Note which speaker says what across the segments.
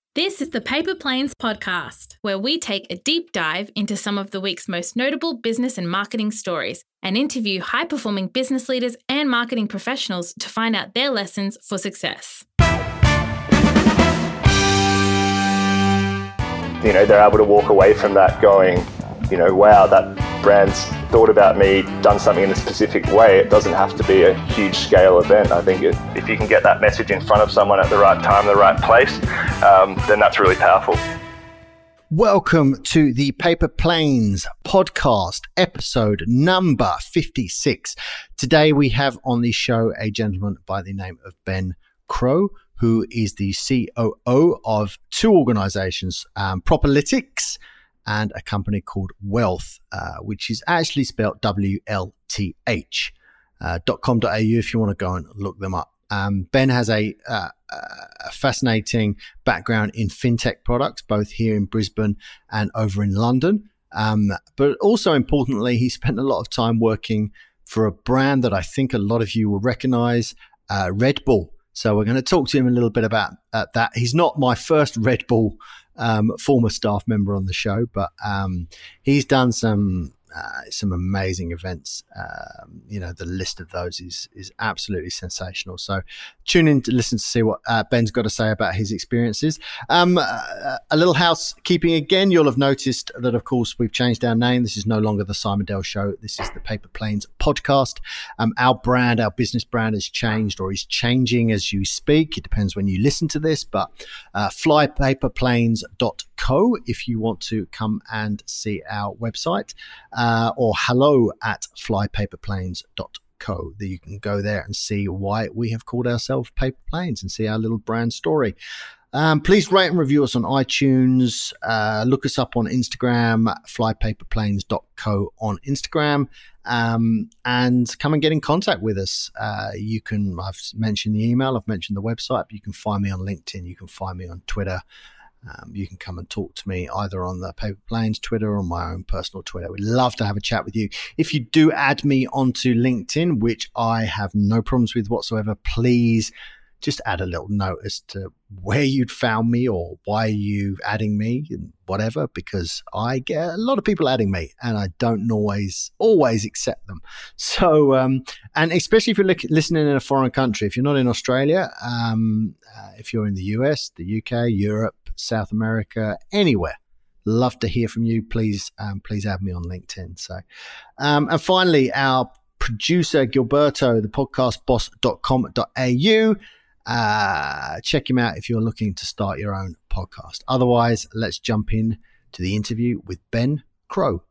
Speaker 1: This is the Paper Planes podcast, where we take a deep dive into some of the week's most notable business and marketing stories and interview high-performing business leaders and marketing professionals to find out their lessons for success.
Speaker 2: You know, they're able to walk away from that going, wow, that brand's thought about me, done something in a specific way. It doesn't have to be a huge scale event. I think if you can get that message in front of someone at the right time, the right place, then that's really powerful.
Speaker 3: Welcome to the Paper Planes podcast, episode number 56. Today we have on the show a gentleman by the name of Ben Crowe, who is the COO of two organizations, Properlytics and a company called Wealth, which is actually spelled WLTH, .com.au if you want to go and look them up. Ben has a fascinating background in fintech products, both here in Brisbane and over in London. But also importantly, he spent a lot of time working for a brand that I think a lot of you will recognize, Red Bull. So we're going to talk to him a little bit about that. He's not my first Red Bull former staff member on the show, but he's done some amazing events. The list of those is absolutely sensational. So tune in to listen to see what Ben's got to say about his experiences. A little housekeeping again. You'll have noticed that, of course, we've changed our name. This is no longer the Simon Dell Show. This is the Paper Planes podcast. Our brand, our business brand has changed or is changing as you speak. It depends when you listen to this, but flypaperplanes.co if you want to come and see our website. Or hello@flypaperplanes.co. That you can go there and see why we have called ourselves Paper Planes and see our little brand story. Please rate and review us on iTunes. Look us up on Instagram, flypaperplanes.co on Instagram, and come and get in contact with us. I've mentioned the email, I've mentioned the website, but you can find me on LinkedIn, you can find me on Twitter. You can come and talk to me either on the Paper Planes Twitter or my own personal Twitter. We'd love to have a chat with you. If you do add me onto LinkedIn, which I have no problems with whatsoever, please just add a little note as to where you'd found me or why you adding me and whatever, because I get a lot of people adding me and I don't always accept them. So, and especially if you're listening in a foreign country, if you're not in Australia, if you're in the US, the UK, Europe, South America, anywhere. Love to hear from you. Please add me on LinkedIn. So, and finally, our producer, Gilberto, the podcastboss.com.au. Check him out if you're looking to start your own podcast. Otherwise, let's jump in to the interview with Ben Crowe.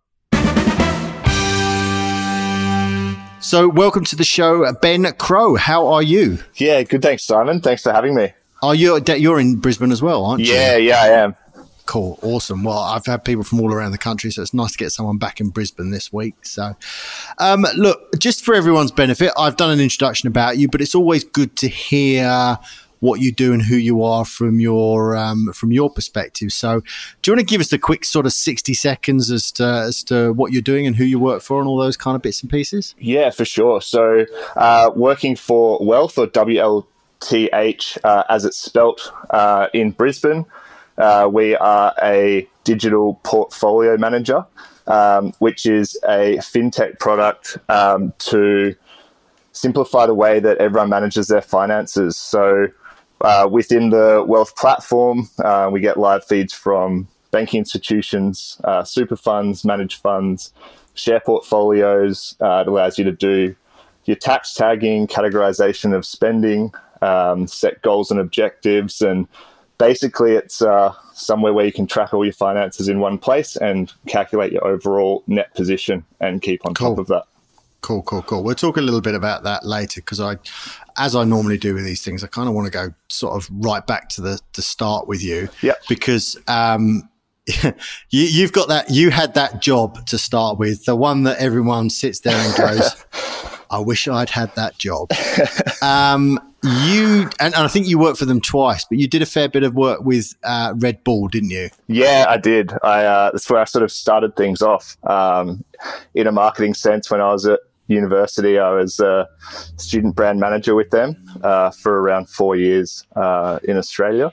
Speaker 3: So welcome to the show, Ben Crowe. How are you?
Speaker 2: Yeah, good. Thanks, Simon. Thanks for having me.
Speaker 3: Oh, you're in Brisbane as well, aren't you?
Speaker 2: Yeah, I am.
Speaker 3: Cool. Awesome. Well, I've had people from all around the country, so it's nice to get someone back in Brisbane this week. So, look, just for everyone's benefit, I've done an introduction about you, but it's always good to hear what you do and who you are from your perspective. So do you want to give us a quick sort of 60 seconds as to what you're doing and who you work for and all those kind of bits and pieces?
Speaker 2: Yeah, for sure. So working for Wealth, or WLTH as it's spelt, in Brisbane. We are a digital portfolio manager, which is a fintech product to simplify the way that everyone manages their finances. So within the Wealth platform, we get live feeds from banking institutions, super funds, managed funds, share portfolios. It allows you to do your tax tagging, categorization of spending, set goals and objectives, and basically it's somewhere where you can track all your finances in one place and calculate your overall net position and keep on top of that.
Speaker 3: Cool. We'll talk a little bit about that later because as I normally do with these things, I kind of want to go sort of right back to the start with you.
Speaker 2: Yeah.
Speaker 3: Because you've got that, you had that job to start with, the one that everyone sits there and goes, I wish I'd had that job. And I think you worked for them twice, but you did a fair bit of work with Red Bull, didn't you?
Speaker 2: Yeah, I did. That's where I sort of started things off in a marketing sense. When I was at university, I was a student brand manager with them for around 4 years in Australia.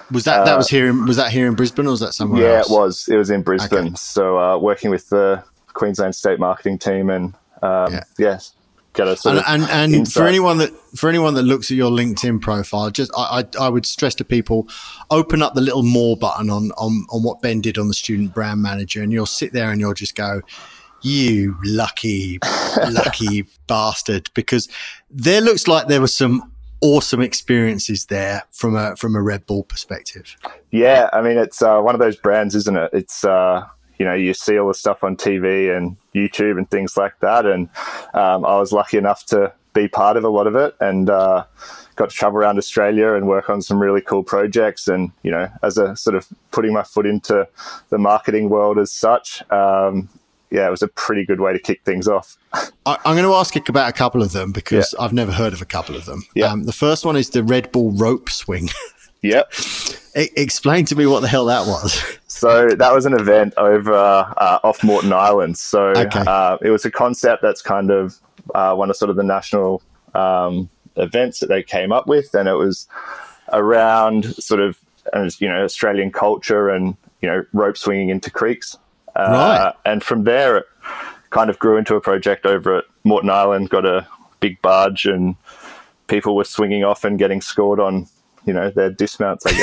Speaker 3: Was that was that here in Brisbane, or was that somewhere else?
Speaker 2: Yeah, it was. It was in Brisbane.
Speaker 3: Okay.
Speaker 2: So working with the Queensland State marketing team, and yes, get a sort of
Speaker 3: and for anyone that looks at your LinkedIn profile, just I would stress to people, open up the little more button on what Ben did on the Student Brand Manager, and you'll sit there and you'll just go, you lucky bastard, because there looks like there was some awesome experiences there from a Red Bull perspective.
Speaker 2: Yeah, I mean, it's one of those brands, isn't it? It's you see all the stuff on TV and YouTube and things like that, and I was lucky enough to be part of a lot of it, and got to travel around Australia and work on some really cool projects, and as a sort of putting my foot into the marketing world as such. It was a pretty good way to kick things off.
Speaker 3: I'm going to ask you about a couple of them because I've never heard of a couple of them.
Speaker 2: Yeah.
Speaker 3: The first one is the Red Bull rope swing.
Speaker 2: Yep.
Speaker 3: Explain to me what the hell that was.
Speaker 2: So that was an event over off Moreton Island. So it was a concept that's kind of one of sort of the national events that they came up with, and it was around sort of Australian culture and rope swinging into creeks.
Speaker 3: Right.
Speaker 2: And from there, it kind of grew into a project over at Moreton Island, got a big barge, and people were swinging off and getting scored on, their dismounts, I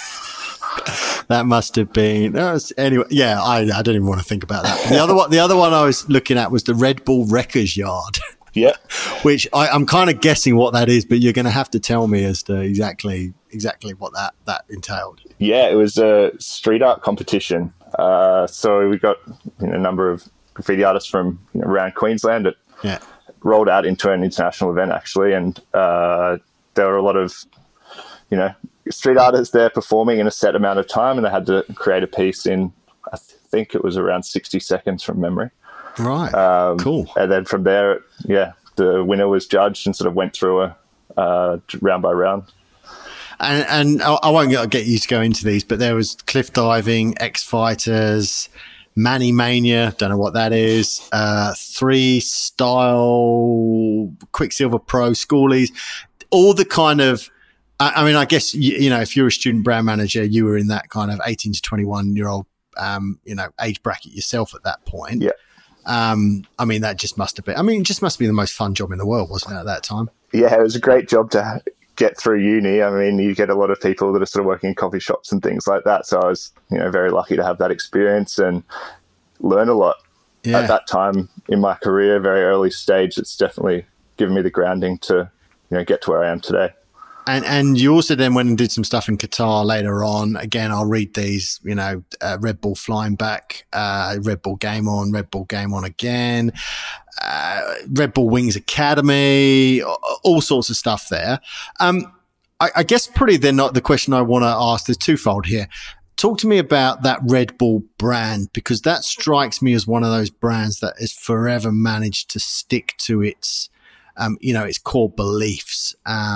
Speaker 2: guess.
Speaker 3: That must have been anyway. Yeah, I don't even want to think about that. The other one I was looking at was the Red Bull Wreckers Yard.
Speaker 2: Yeah,
Speaker 3: which I'm kind of guessing what that is, but you're going to have to tell me as to exactly what that entailed.
Speaker 2: Yeah, it was a street art competition. So we got a number of graffiti artists from around Queensland. It rolled out into an international event actually, and there were a lot of street artists there performing in a set amount of time, and they had to create a piece in, I think it was around 60 seconds from memory.
Speaker 3: Right. Cool.
Speaker 2: And then from there, the winner was judged and sort of went through a round by round.
Speaker 3: And I won't get you to go into these, but there was cliff diving, X Fighters, Manny Mania, don't know what that is, 3-style, Quicksilver Pro, Schoolies, all the kind of, I mean, I guess, if you're a student brand manager, you were in that kind of 18 to 21-year-old, age bracket yourself at that point.
Speaker 2: Yeah.
Speaker 3: I mean, that just must have been, it just must be the most fun job in the world, wasn't it, at that time?
Speaker 2: Yeah, it was a great job to get through uni. I mean, you get a lot of people that are sort of working in coffee shops and things like that. So I was, very lucky to have that experience and learn a lot at that time in my career, very early stage. It's definitely given me the grounding to, get to where I am today.
Speaker 3: And you also then went and did some stuff in Qatar later on. Again, I'll read these, Red Bull Flying Back, Red Bull Game On again, Red Bull Wings Academy, all sorts of stuff there. I guess probably the question I want to ask, there's twofold here. Talk to me about that Red Bull brand, because that strikes me as one of those brands that has forever managed to stick to its, its core beliefs.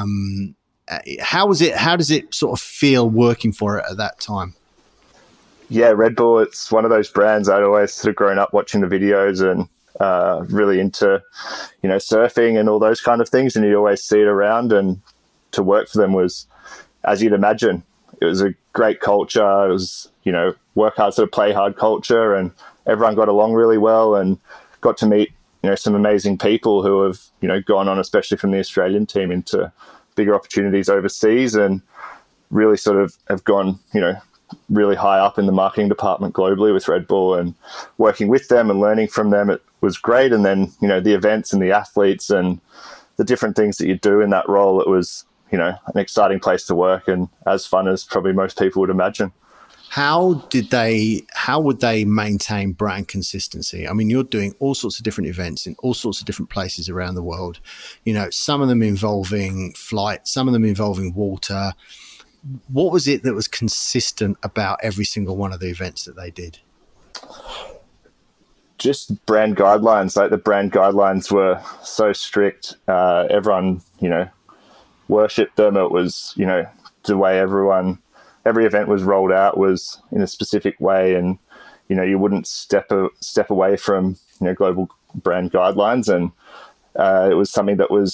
Speaker 3: How does it sort of feel working for it at that time?
Speaker 2: Yeah, Red Bull, it's one of those brands I'd always sort of grown up watching the videos and really into, surfing and all those kind of things. And you always see it around, and to work for them was, as you'd imagine, it was a great culture. It was, work hard, sort of play hard culture, and everyone got along really well and got to meet, some amazing people who have, gone on, especially from the Australian team, into bigger opportunities overseas, and really sort of have gone, really high up in the marketing department globally with Red Bull, and working with them and learning from them. It was great. And then, the events and the athletes and the different things that you do in that role, it was, an exciting place to work and as fun as probably most people would imagine.
Speaker 3: How would they maintain brand consistency? I mean, you're doing all sorts of different events in all sorts of different places around the world, some of them involving flight, some of them involving water. What was it that was consistent about every single one of the events that they did?
Speaker 2: Just brand guidelines. Like, the brand guidelines were so strict. Everyone, worshipped them. It was, the way every event was rolled out was in a specific way, and you wouldn't step away from global brand guidelines, and it was something that was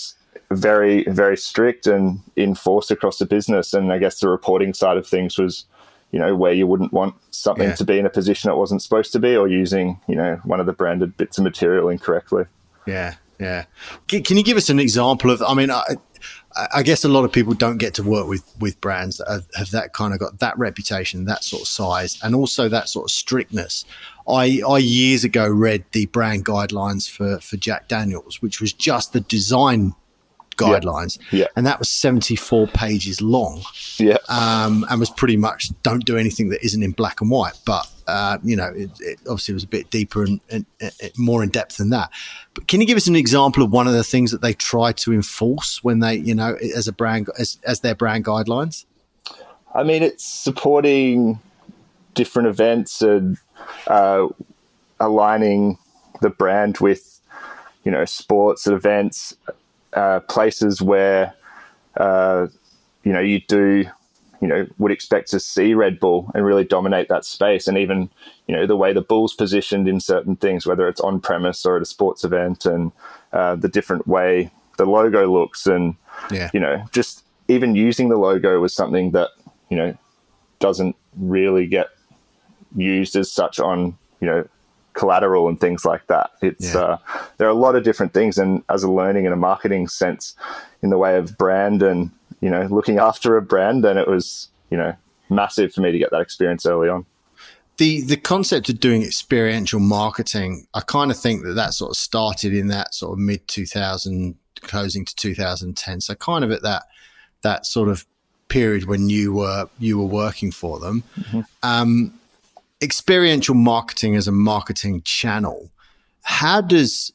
Speaker 2: very, very strict and enforced across the business. And I guess the reporting side of things was, where you wouldn't want something to be in a position it wasn't supposed to be, or using, one of the branded bits of material incorrectly.
Speaker 3: Yeah. Yeah. Can you give us an example of, I guess a lot of people don't get to work with brands that have that kind of got that reputation, that sort of size, and also that sort of strictness. I years ago read the brand guidelines for Jack Daniels, which was just the design guidelines.
Speaker 2: Yeah.
Speaker 3: And that was 74 pages long.
Speaker 2: Yeah.
Speaker 3: And was pretty much don't do anything that isn't in black and white. But, it obviously was a bit deeper and more in depth than that. But can you give us an example of one of the things that they try to enforce when they, as a brand, as their brand guidelines?
Speaker 2: It's supporting different events and aligning the brand with, sports events, places where, you do, would expect to see Red Bull and really dominate that space. And even, the way the Bull's positioned in certain things, whether it's on premise or at a sports event, and the different way the logo looks. And, just even using the logo was something that, doesn't really get used as such on, collateral and things like that. It's there are a lot of different things, and as a learning and a marketing sense in the way of brand and looking after a brand, then it was massive for me to get that experience early on.
Speaker 3: The concept of doing experiential marketing, I kind of think that sort of started in that sort of mid 2000 closing to 2010, so kind of at that sort of period when you were working for them. Mm-hmm. Experiential marketing as a marketing channel, how does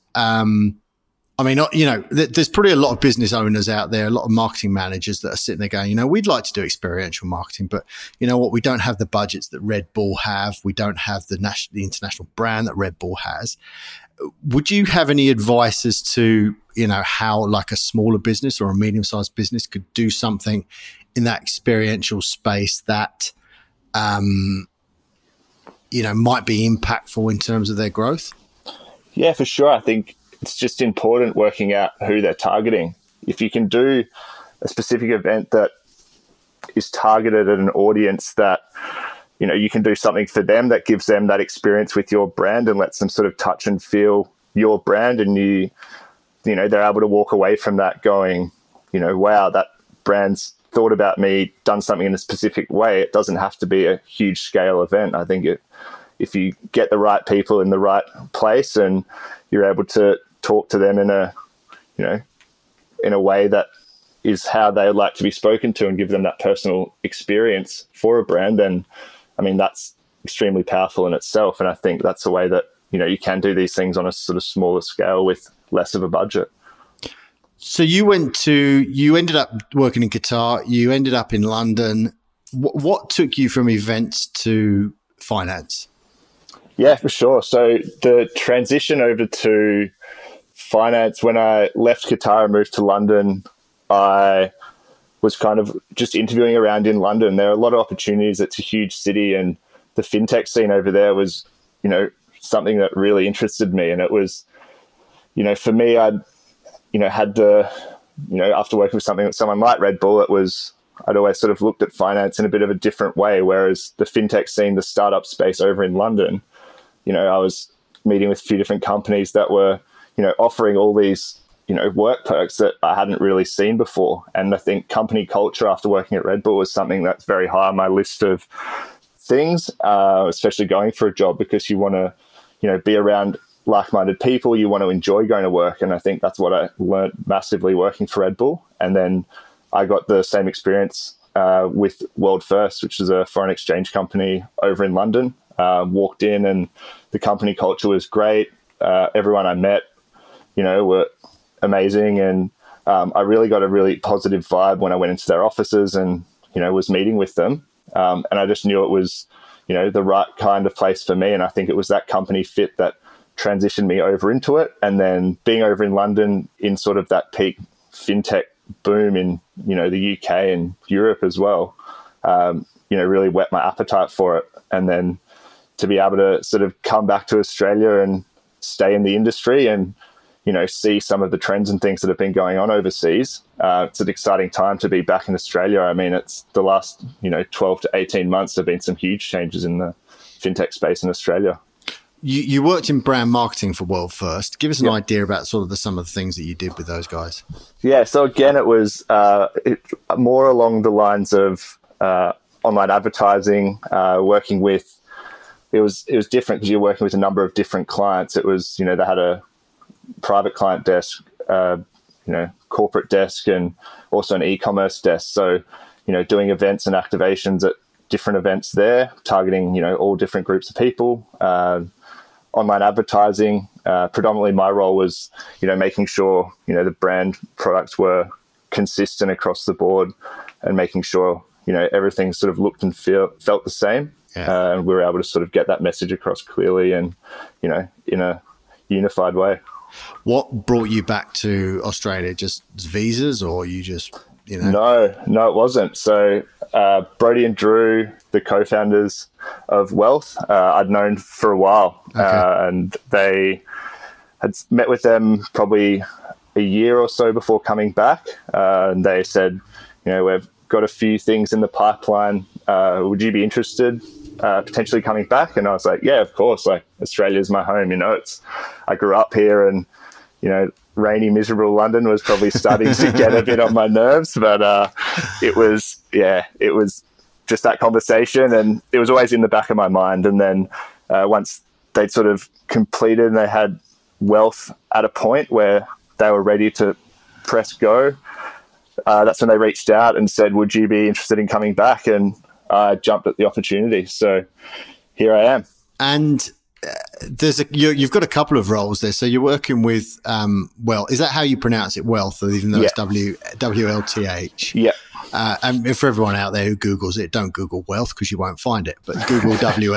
Speaker 3: there's probably a lot of business owners out there, a lot of marketing managers that are sitting there going, we'd like to do experiential marketing, but you know what, we don't have the budgets that Red Bull have. We don't have the international brand that Red Bull has. Would you have any advice as to, how like a smaller business or a medium-sized business could do something in that experiential space that, might be impactful in terms of their growth?
Speaker 2: Yeah, for sure. I think it's just important working out who they're targeting. If you can do a specific event that is targeted at an audience that, you can do something for them that gives them that experience with your brand and lets them sort of touch and feel your brand, and they're able to walk away from that going, wow, that brand's thought about me, done something in a specific way. It doesn't have to be a huge scale event. I think if you get the right people in the right place and you're able to talk to them in a way that is how they would like to be spoken to and give them that personal experience for a brand, then that's extremely powerful in itself. And I think that's a way that you can do these things on a sort of smaller scale with less of a budget.
Speaker 3: So you ended up working in Qatar, you ended up in London. What took you from events to finance?
Speaker 2: Yeah, for sure. So the transition over to finance, when I left Qatar and moved to London, I was kind of just interviewing around in London. There are a lot of opportunities. It's a huge city, and the fintech scene over there was, something that really interested me. And it was, for me, I'd after working with someone like Red Bull, I'd always sort of looked at finance in a bit of a different way. Whereas the fintech scene, the startup space over in London, I was meeting with a few different companies that were, offering all these, work perks that I hadn't really seen before. And I think company culture after working at Red Bull was something that's very high on my list of things, especially going for a job, because you want to, be around like-minded people. You want to enjoy going to work. And I think that's what I learned massively working for Red Bull. And then I got the same experience with World First, which is a foreign exchange company over in London. Walked in and the company culture was great. Everyone I met, were amazing. And I really got a really positive vibe when I went into their offices and, was meeting with them. And I just knew it was, the right kind of place for me. And I think it was that company fit that transitioned me over into it. And then being over in London in sort of that peak fintech boom in, the UK and Europe as well, really whet my appetite for it. And then to be able to sort of come back to Australia and stay in the industry and, see some of the trends and things that have been going on overseas. It's an exciting time to be back in Australia. I mean, it's the last, 12 to 18 months have been some huge changes in the fintech space in Australia.
Speaker 3: You worked in brand marketing for Wealth First. Give us an idea about sort of some of the things that you did with those guys.
Speaker 2: Yeah, so again, it was more along the lines of online advertising, working with. It was different because you're working with a number of different clients. It was, they had a private client desk, corporate desk, and also an e-commerce desk. So, doing events and activations at different events there, targeting, all different groups of people. Online advertising, predominantly my role was, making sure, the brand products were consistent across the board and making sure, everything sort of looked and felt the same. Yeah. And we were able to sort of get that message across clearly and, in a unified way.
Speaker 3: What brought you back to Australia? Just visas, or you just,
Speaker 2: No, it wasn't. So Brody and Drew, the co-founders of Wealth, I'd known for a while. Okay. And they had met with them probably a year or so before coming back. And they said, we've got a few things in the pipeline. Would you be interested potentially coming back? And I was like, yeah, of course. Like, Australia's my home. I grew up here, and rainy, miserable London was probably starting to get a bit on my nerves. But it was just that conversation, and it was always in the back of my mind. And then once they'd sort of completed and they had Wealth at a point where they were ready to press go, that's when they reached out and said, would you be interested in coming back? And I jumped at the opportunity. So here I am.
Speaker 3: And you've got a couple of roles there. So you're working with, is that how you pronounce it, Wealth, even though it's WLTH?
Speaker 2: Yeah.
Speaker 3: And for everyone out there who Googles it, don't Google Wealth because you won't find it, but Google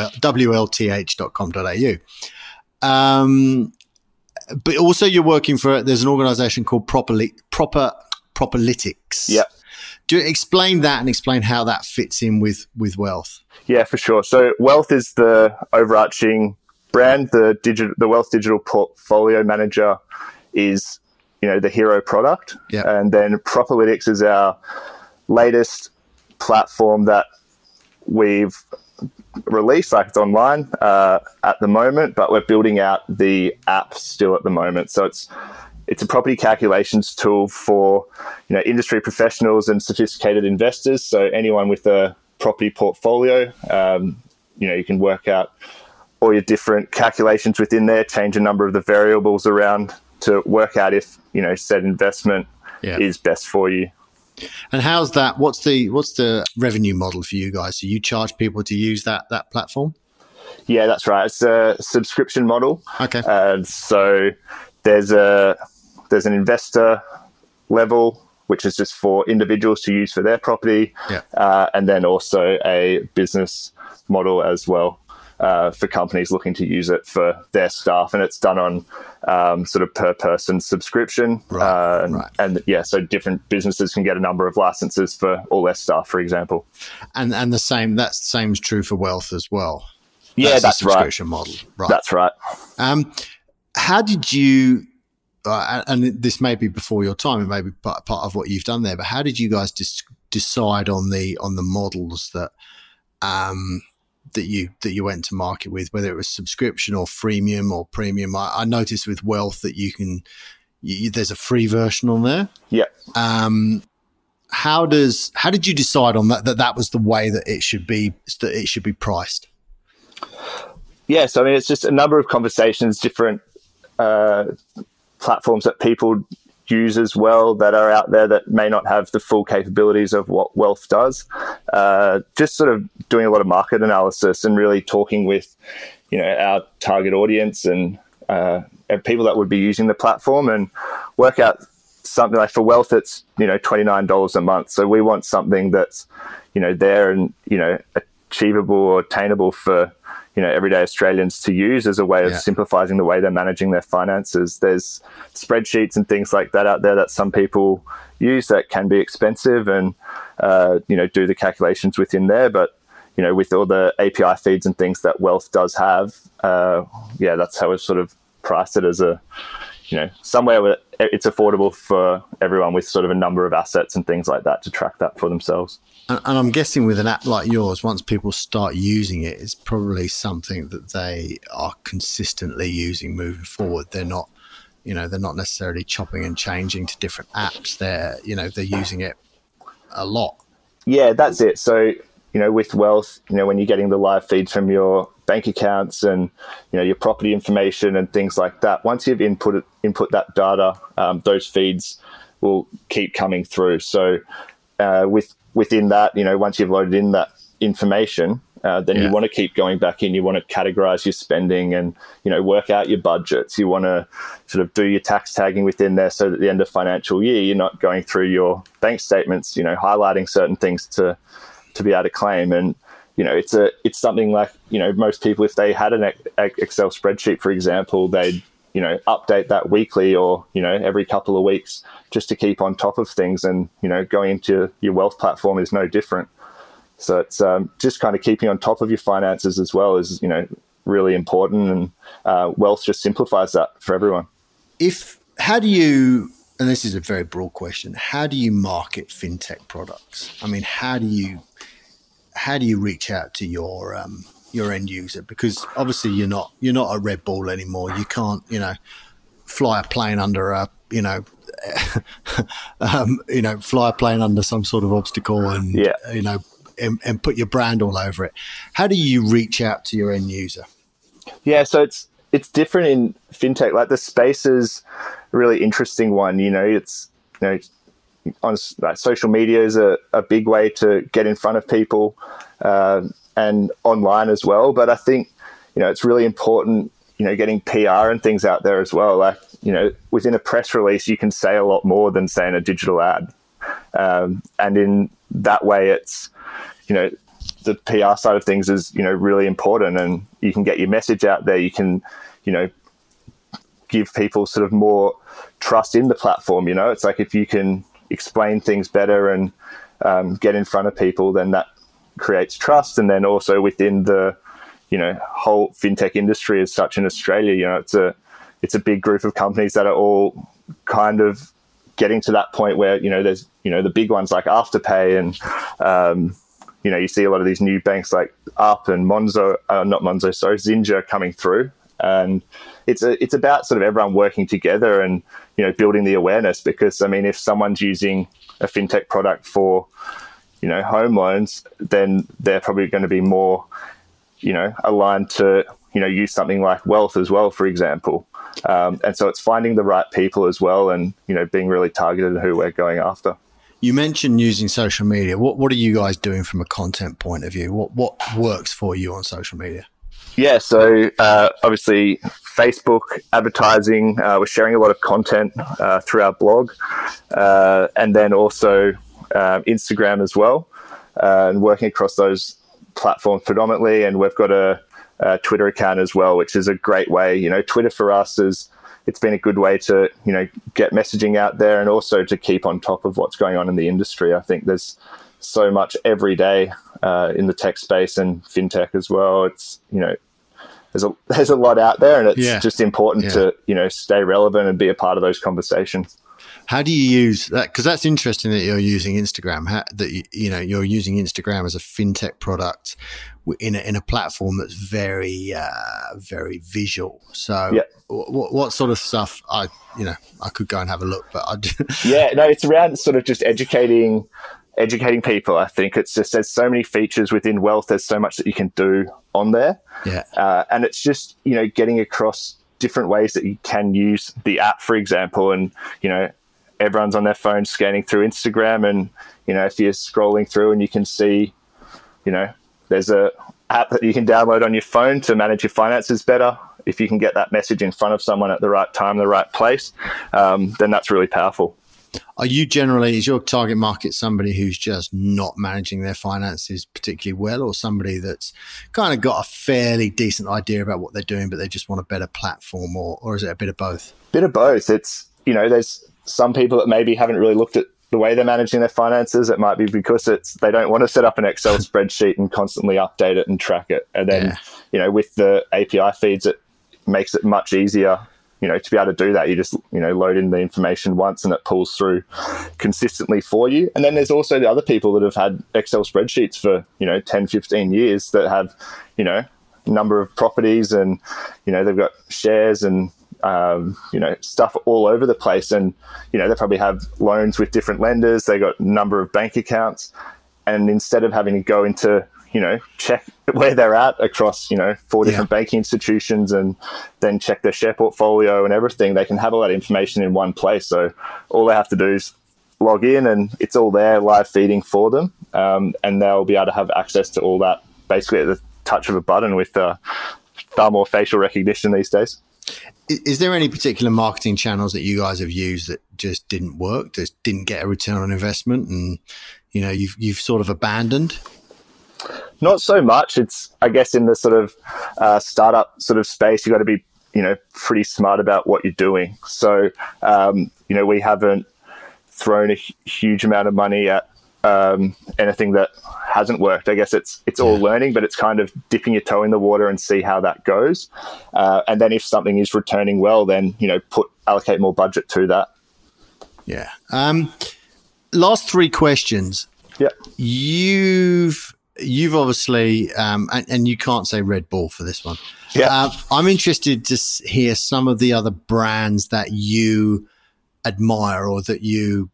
Speaker 3: WLTH.com.au. But also you're working there's an organization called Properlytics.
Speaker 2: Yeah.
Speaker 3: Do you explain that and explain how that fits in with Wealth?
Speaker 2: Yeah, for sure. So Wealth is the overarching brand. The Wealth Digital Portfolio Manager is, the hero product.
Speaker 3: Yeah.
Speaker 2: And then Properlytics is our latest platform that we've released. Like, it's online at the moment, but we're building out the app still at the moment. So it's a property calculations tool for, industry professionals and sophisticated investors. So anyone with a property portfolio, you can work out all your different calculations within there, change a number of the variables around to work out if, said investment is best for you.
Speaker 3: And how's that? What's the revenue model for you guys? Do you charge people to use that platform?
Speaker 2: Yeah, that's right. It's a subscription model.
Speaker 3: Okay.
Speaker 2: So there's an investor level, which is just for individuals to use for their property.
Speaker 3: Yeah.
Speaker 2: And then also a business model as well for companies looking to use it for their staff. And it's done on sort of per person subscription.
Speaker 3: Right.
Speaker 2: And so different businesses can get a number of licenses for all their staff, for example.
Speaker 3: And the same is true for Wealth as well.
Speaker 2: Yeah, that's right.
Speaker 3: Subscription model. Right.
Speaker 2: That's right.
Speaker 3: How did you, and this may be before your time, it may be part of what you've done there, but how did you guys decide on the models that you went to market with, whether it was subscription or freemium or premium? I noticed with Wealth that there's a free version on there.
Speaker 2: Yeah.
Speaker 3: How did you decide on that was the way that it should be priced?
Speaker 2: Yeah, so I mean, it's just a number of conversations, different platforms that people use as well that are out there that may not have the full capabilities of what Wealth does. Just sort of doing a lot of market analysis and really talking with, our target audience and people that would be using the platform, and work out something like, for Wealth, it's, $29 a month. So we want something that's, there and, achievable or attainable for, everyday Australians to use as a way of simplifying the way they're managing their finances. There's spreadsheets and things like that out there that some people use that can be expensive and, do the calculations within there. But, with all the API feeds and things that Wealth does have, that's how we've sort of priced it as a, somewhere where it's affordable for everyone with sort of a number of assets and things like that to track that for themselves.
Speaker 3: And I'm guessing with an app like yours, once people start using it, it's probably something that they are consistently using moving forward. They're not, they're not necessarily chopping and changing to different apps. They're using it a lot.
Speaker 2: Yeah, that's it. So, with Wealth, when you're getting the live feeds from your bank accounts and, your property information and things like that, once you've input that data, those feeds will keep coming through. So within that, once you've loaded in that information, then you want to keep going back in. You want to categorize your spending and, work out your budgets. You want to sort of do your tax tagging within there so that at the end of financial year, you're not going through your bank statements, highlighting certain things to be able to claim. And, it's something like, most people, if they had an Excel spreadsheet, for example, they'd, update that weekly or, every couple of weeks just to keep on top of things. And, going into your Wealth platform is no different. So it's just kind of keeping on top of your finances as well is, really important. And Wealth just simplifies that for everyone.
Speaker 3: How do you, and this is a very broad question, how do you market fintech products? I mean, how do you reach out to your end user? Because obviously you're not a Red Bull anymore. You can't, fly a plane under a, fly a plane under some sort of obstacle and, and put your brand all over it. How do you reach out to your end user?
Speaker 2: Yeah, so it's different in fintech. Like the space is a really interesting one. It's on like social media is a big way to get in front of people, and online as well. But I think it's really important getting PR and things out there as well. Like within a press release, you can say a lot more than saying a digital ad, and in that way, it's the PR side of things is, really important, and you can get your message out there. You can, give people sort of more trust in the platform. It's like if you can explain things better and get in front of people, then that creates trust. And then also within the, whole fintech industry as such in Australia, it's a big group of companies that are all kind of getting to that point where, there's, the big ones like Afterpay and, you see a lot of these new banks like Up and Zinja coming through. And it's about sort of everyone working together and, building the awareness, because, I mean, if someone's using a fintech product for, home loans, then they're probably going to be more, aligned to, use something like Wealth as well, for example. And so it's finding the right people as well and, being really targeted at who we're going after.
Speaker 3: You mentioned using social media. What are you guys doing from a content point of view? What works for you on social media?
Speaker 2: Yeah, so obviously Facebook advertising, we're sharing a lot of content through our blog, and then also Instagram as well, and working across those platforms predominantly. And we've got a Twitter account as well, which is a great way. Twitter for us it's been a good way to, get messaging out there and also to keep on top of what's going on in the industry. I think there's so much every day in the tech space and fintech as well. It's, there's a lot out there, and it's just important to, stay relevant and be a part of those conversations.
Speaker 3: How do you use that? Because that's interesting that you're using Instagram. You're using Instagram as a fintech product in a platform that's very, very visual. So, what sort of stuff? I could go and have a look, but
Speaker 2: it's around sort of just educating people. I think it's just there's so many features within Wealth. There's so much that you can do on there. And it's just getting across different ways that you can use the app, for example, and everyone's on their phone scanning through Instagram, and if you're scrolling through and you can see there's a app that you can download on your phone to manage your finances better. If you can get that message in front of someone at the right time, the right place, then that's really powerful.
Speaker 3: Is your target market somebody who's just not managing their finances particularly well, or somebody that's kind of got a fairly decent idea about what they're doing, but they just want a better platform, or is it a bit of both?
Speaker 2: Bit of both. It's, there's some people that maybe haven't really looked at the way they're managing their finances. It might be because they don't want to set up an Excel spreadsheet and constantly update it and track it. And then, with the API feeds, it makes it much easier to be able to do that, you just, load in the information once and it pulls through consistently for you. And then there's also the other people that have had Excel spreadsheets for, 10, 15 years that have, number of properties and, they've got shares and, stuff all over the place. And, they probably have loans with different lenders. They got a number of bank accounts. And instead of having to go into, check where they're at across, 4 different banking institutions and then check their share portfolio and everything, they can have all that information in one place. So all they have to do is log in and it's all there, live feeding for them. And they'll be able to have access to all that basically at the touch of a button with far more facial recognition these days.
Speaker 3: Is there any particular marketing channels that you guys have used that just didn't work, just didn't get a return on investment, and you've sort of abandoned?
Speaker 2: Not so much. It's, I guess, in the sort of startup sort of space, you got to be pretty smart about what you're doing. So we haven't thrown a huge amount of money at anything that hasn't worked. I guess it's all learning, but it's kind of dipping your toe in the water and see how that goes. And then if something is returning well, then, allocate more budget to that.
Speaker 3: Yeah. Last 3 questions.
Speaker 2: Yeah.
Speaker 3: You've obviously, and you can't say Red Bull for this one.
Speaker 2: Yeah.
Speaker 3: I'm interested to hear some of the other brands that you admire or that you,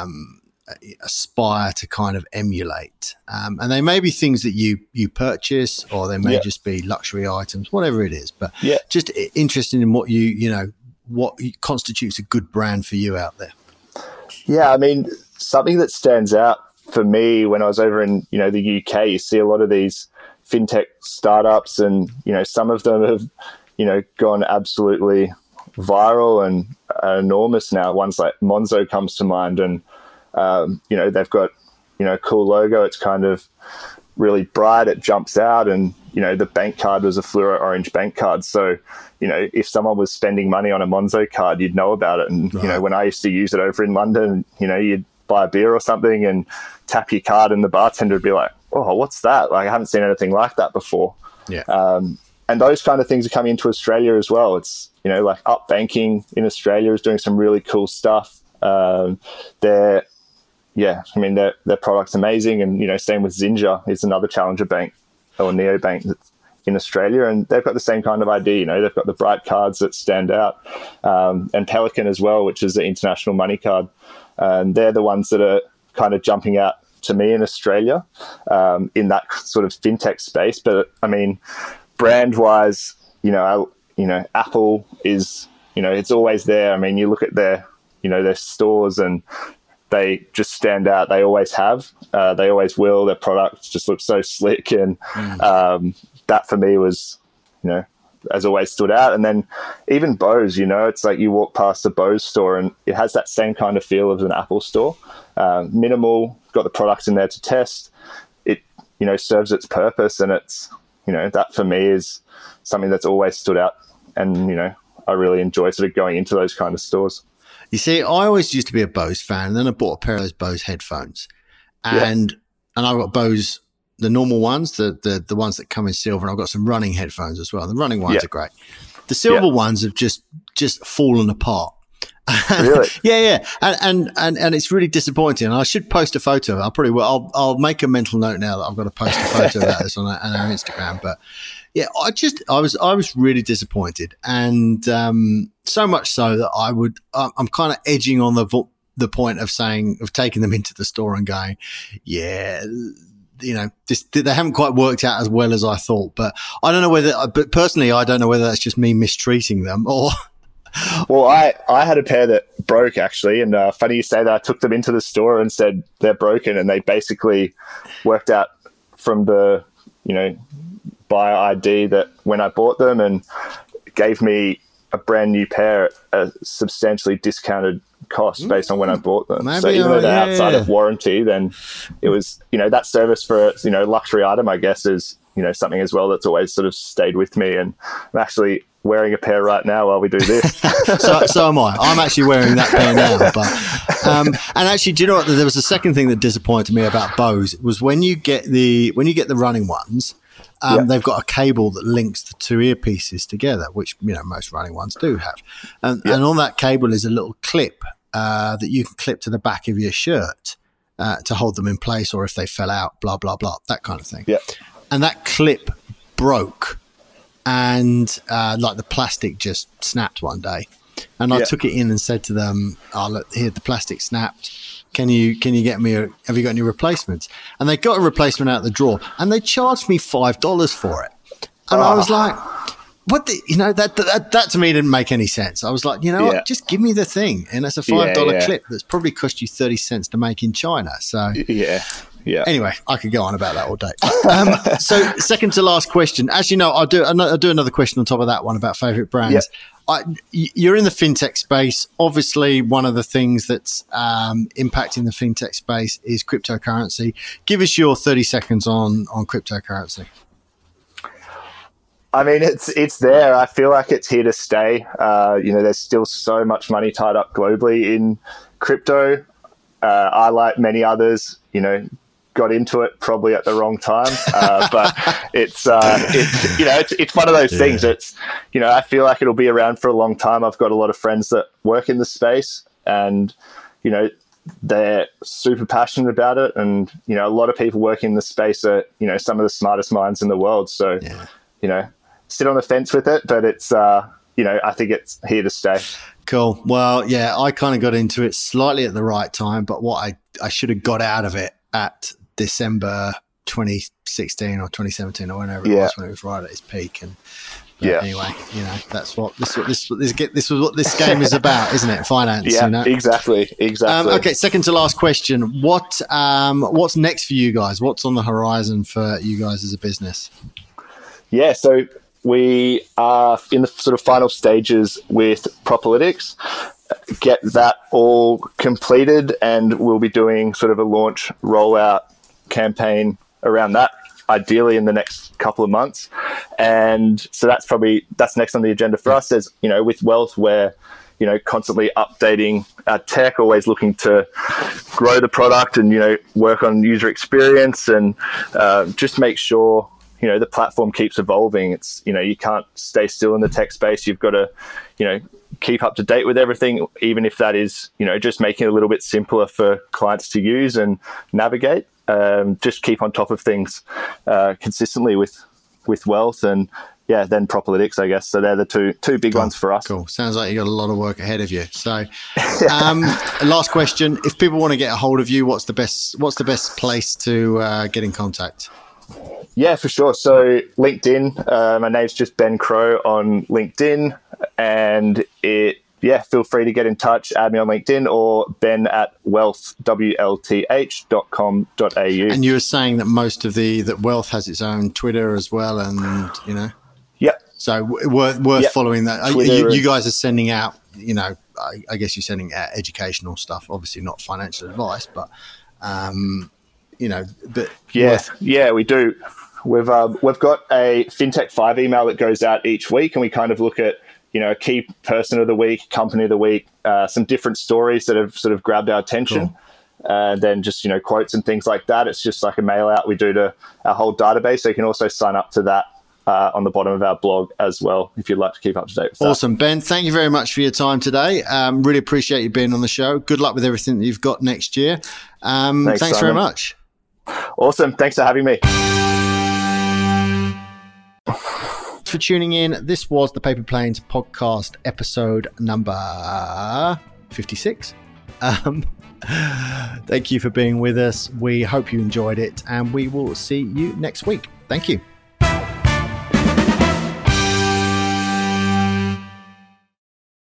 Speaker 3: aspire to kind of emulate, and they may be things that you purchase, or they may just be luxury items, whatever it is, but just interested in what what constitutes a good brand for you out there.
Speaker 2: I mean, something that stands out for me when I was over in the UK, you see a lot of these fintech startups, and some of them have gone absolutely viral and enormous now. Ones like Monzo comes to mind, and they've got, a cool logo. It's kind of really bright. It jumps out. And, the bank card was a fluoro orange bank card. So, if someone was spending money on a Monzo card, you'd know about it. And, when I used to use it over in London, you'd buy a beer or something and tap your card and the bartender would be like, oh, what's that? Like, I haven't seen anything like that before. Yeah. And those kind of things are coming into Australia as well. It's, like Up Banking in Australia is doing some really cool stuff. Their product's amazing. And, same with Zinja is another challenger bank or neobank that's in Australia. And they've got the same kind of idea. They've got the bright cards that stand out. And Pelican as well, which is the international money card. And they're the ones that are kind of jumping out to me in Australia in that sort of fintech space. But I mean, brand wise, Apple is, it's always there. I mean, you look at their stores and they just stand out. They always have, they always will. Their products just look so slick. And that for me was, has always stood out. And then even Bose, it's like you walk past a Bose store and it has that same kind of feel as an Apple store. Minimal, got the products in there to test. It, serves its purpose. And it's, that for me is something that's always stood out. And, I really enjoy sort of going into those kind of stores.
Speaker 3: You see, I always used to be a Bose fan, and then I bought a pair of those Bose headphones. And I've got Bose, the normal ones, the ones that come in silver, and I've got some running headphones as well. The running ones are great. The silver ones have just fallen apart.
Speaker 2: Really?
Speaker 3: Yeah. And it's really disappointing. I should post a photo. I'll make a mental note now that I've got to post a photo about this on our Instagram. But yeah, I was really disappointed, and so much so that I'm kind of edging on the point of taking them into the store and going, they haven't quite worked out as well as I thought. But I don't know but personally, I don't know whether that's just me mistreating them or.
Speaker 2: Well, I had a pair that broke actually, and funny you say that. I took them into the store and said they're broken, and they basically worked out from the buyer ID that when I bought them, and gave me a brand new pair at a substantially discounted cost based on when I bought them. So even though they're outside of warranty, then it was that service for luxury item, I guess, is something as well that's always sort of stayed with me. And I'm actually wearing a pair right now while we do this.
Speaker 3: so am I. I'm actually wearing that pair now. But and actually, do you know what? There was a second thing that disappointed me about Bose was when you get the running ones. they've got a cable that links the two earpieces together, which most running ones do have. And on that cable is a little clip that you can clip to the back of your shirt to hold them in place, or if they fell out, blah, blah, blah, that kind of thing.
Speaker 2: Yeah.
Speaker 3: And that clip broke, and like the plastic just snapped one day. And I took it in and said to them, look, here, the plastic snapped. Can you get me have you got any replacements? And they got a replacement out of the drawer, and they charged me $5 for it. And I was like, what that to me didn't make any sense. I was like, what, just give me the thing. And it's a $5 clip that's probably cost you 30 cents to make in China. So
Speaker 2: yeah.
Speaker 3: Anyway, I could go on about that all day. So second to last question. As you know, I'll do another question on top of that one about favourite brands. You're in the fintech space. Obviously, one of the things that's impacting the fintech space is cryptocurrency. Give us your 30 seconds on cryptocurrency.
Speaker 2: I mean, it's there. I feel like it's here to stay. There's still so much money tied up globally in crypto. I, like many others, got into it probably at the wrong time, but it's one of those things. It's I feel like it'll be around for a long time. I've got a lot of friends that work in the space, and they're super passionate about it, and a lot of people working in the space are some of the smartest minds in the world. So sit on the fence with it, but it's I think it's here to stay.
Speaker 3: Cool. Well, I kind of got into it slightly at the right time, but what I should have got out of it at December 2016 or 2017 or whenever it was, when it was right at its peak. And anyway, that's what this was what this game is about, isn't it? Finance.
Speaker 2: Exactly.
Speaker 3: Okay, second to last question. What's next for you guys? What's on the horizon for you guys as a business?
Speaker 2: Yeah, so we are in the sort of final stages with Propolytics. Get that all completed, and we'll be doing sort of a launch rollout campaign around that, ideally in the next couple of months. And so that's next on the agenda for us. As with Wealth, we're constantly updating our tech, always looking to grow the product and work on user experience and just make sure the platform keeps evolving. It's you can't stay still in the tech space. You've got to keep up to date with everything, even if that is just making it a little bit simpler for clients to use and navigate. Just keep on top of things consistently with Wealth, and then Propolytics, I guess. So they're the two big ones for us.
Speaker 3: Cool. Sounds like you got a lot of work ahead of you. So last question, if people want to get a hold of you, what's the best place to get in contact?
Speaker 2: Yeah, for sure. So LinkedIn, my name's just Ben Crow on LinkedIn, and feel free to get in touch, add me on LinkedIn, or ben at wealth.com.au. And
Speaker 3: you were saying that that Wealth has its own Twitter as well, and
Speaker 2: Yep.
Speaker 3: So worth following that. You guys are sending out, I guess you're sending out educational stuff, obviously not financial advice, but we do. We've got a FinTech 5 email that goes out each week, and we kind of look at a key person of the week, company of the week, some different stories that have sort of grabbed our attention. Cool.
Speaker 2: And then just quotes and things like that. It's just like a mail out we do to our whole database. So you can also sign up to that on the bottom of our blog as well, if you'd like to keep up to date with that.
Speaker 3: Awesome. Ben, thank you very much for your time today. Really appreciate you being on the show. Good luck with everything that you've got next year. Thanks very much.
Speaker 2: Awesome. Thanks for having me.
Speaker 3: For tuning in. This was the Paper Planes podcast, episode number 56. Thank you for being with us. We hope you enjoyed it, and we will see you next week. Thank you.